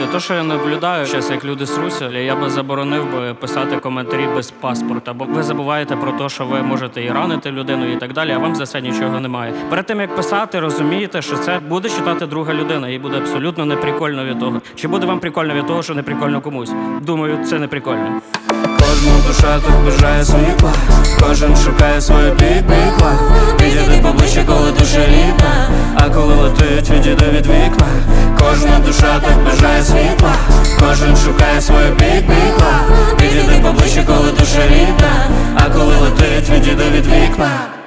люди. То, що я наблюдаю зараз, як люди сруся, я би заборонив би писати коментарі без паспорта, бо ви забуваєте про те, що ви можете і ранити людину і так далі, а вам за це нічого немає. Перед тим, як писати, розумієте, що це буде читати друга людина, їй буде абсолютно неприкольно від того. Чи буде вам прикольно від того, що не прикольно комусь? Думаю, це не прикольно. Кожна душа тут бажає світла, кожен шукає своє бік-бік-ла. Підійди поближче, коли душа рідна, а коли летить, відійди від вікна. Кожна душа так бажає світла, кожен шукає своє бік-бік-ла. Підійди поближче, коли душа рідна, а коли летить, відійди від вікна.